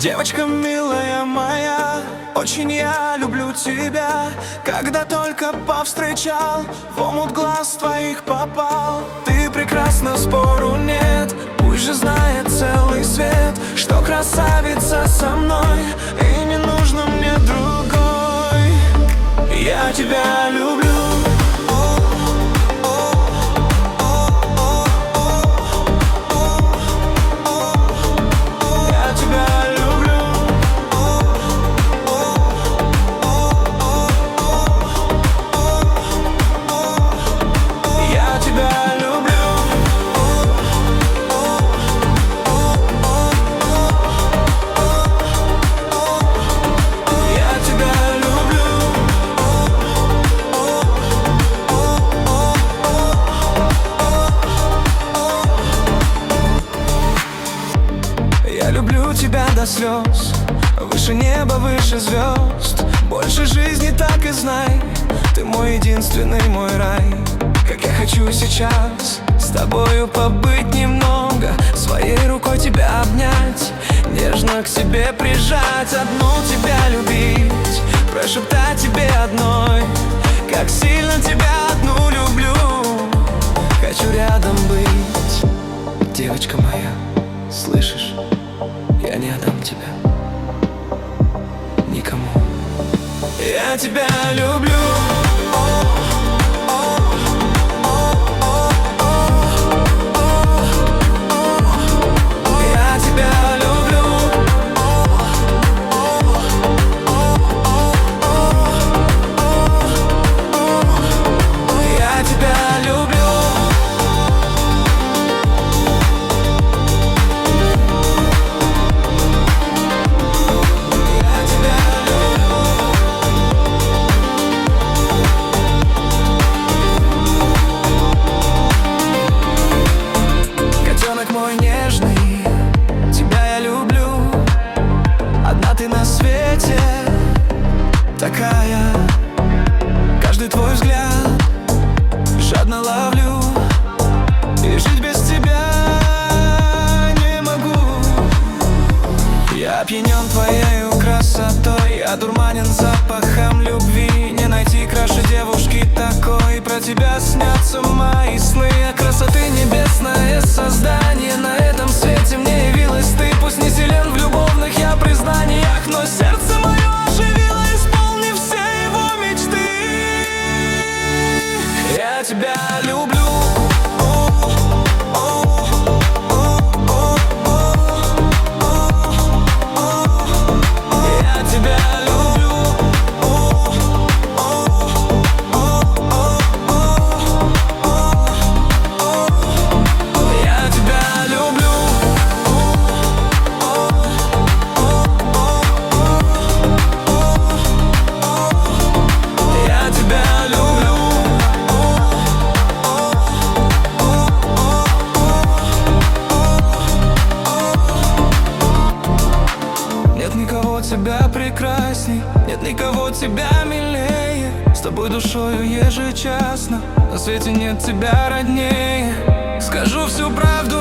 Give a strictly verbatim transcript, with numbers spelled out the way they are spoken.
Девочка милая моя, очень я люблю тебя. Когда только повстречал, в омут глаз твоих попал. Ты прекрасна, спору нет, пусть же знает целый свет, что красавица со мной, и не нужно мне другой. Я тебя люблю. Я люблю тебя до слез, выше неба, выше звезд. Больше жизни так и знай, ты мой единственный, мой рай. Как я хочу сейчас с тобою побыть немного, своей рукой тебя обнять, нежно к себе прижать, одну тебя любить, прошептать тебе одной, как сильно тебя одну люблю. Хочу рядом быть, девочка моя, слышишь? Я не отдам тебя никому. Я тебя люблю. Я тебя люблю. Я тебя люблю. Мой нежный, тебя я люблю. Одна ты на свете, такая. Каждый твой взгляд жадно ловлю, и жить без тебя не могу. Я опьянен твоей красотой, одурманен запахом любви. Не найти краше девушки такой, про тебя снятся мои сны. А красоты небесное создание на этом свете мне явилась ты. Пусть не силен в любовных я признаниях, но сердце мое оживило, исполнив все его мечты. Я тебя люблю. Тебя прекрасней, нет никого тебя милее. С тобой душою ежечасно, на свете нет тебя роднее. Скажу всю правду